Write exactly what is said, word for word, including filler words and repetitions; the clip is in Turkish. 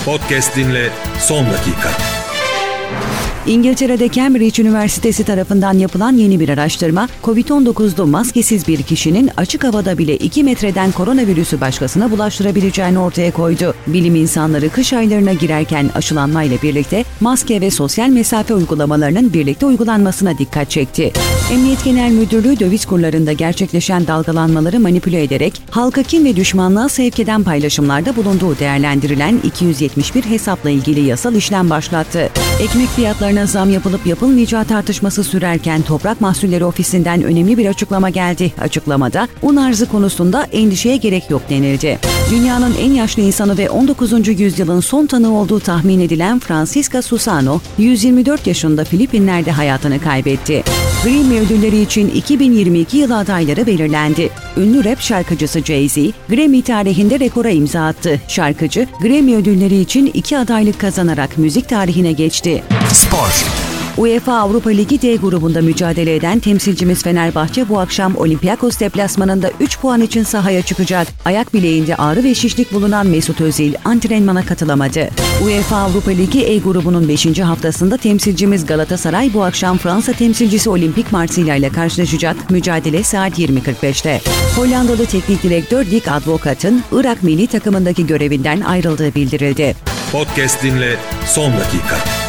Podcast dinle son dakika. İngiltere'de Cambridge Üniversitesi tarafından yapılan yeni bir araştırma, kovid on dokuzlu maskesiz bir kişinin açık havada bile iki metreden koronavirüsü başkasına bulaştırabileceğini ortaya koydu. Bilim insanları kış aylarına girerken aşılanmayla birlikte maske ve sosyal mesafe uygulamalarının birlikte uygulanmasına dikkat çekti. Emniyet Genel Müdürlüğü döviz kurlarında gerçekleşen dalgalanmaları manipüle ederek halka kin ve düşmanlığa sevk eden paylaşımlarda bulunduğu değerlendirilen iki yüz yetmiş bir hesapla ilgili yasal işlem başlattı. Ekmek fiyatlarına zam yapılıp yapılmayacağı tartışması sürerken Toprak Mahsulleri Ofisi'nden önemli bir açıklama geldi. Açıklamada un arzı konusunda endişeye gerek yok denildi. Dünyanın en yaşlı insanı ve on dokuzuncu yüzyılın son tanığı olduğu tahmin edilen Francisca Susano, yüz yirmi dört yaşında Filipinler'de hayatını kaybetti. Grammy ödülleri için iki bin yirmi iki yılı adayları belirlendi. Ünlü rap şarkıcısı Jay-Z, Grammy tarihinde rekora imza attı. Şarkıcı, Grammy ödülleri için iki adaylık kazanarak müzik tarihine geçti. Spor. UEFA Avrupa Ligi D grubunda mücadele eden temsilcimiz Fenerbahçe bu akşam Olympiakos deplasmanında üç puan için sahaya çıkacak. Ayak bileğinde ağrı ve şişlik bulunan Mesut Özil antrenmana katılamadı. UEFA Avrupa Ligi E grubunun beşinci haftasında temsilcimiz Galatasaray bu akşam Fransa temsilcisi Olimpik Marsilya ile karşılaşacak. Mücadele saat yirmi kırk beşte. Hollandalı teknik direktör Dick Advokat'ın Irak milli takımındaki görevinden ayrıldığı bildirildi. Podcast dinle son dakika.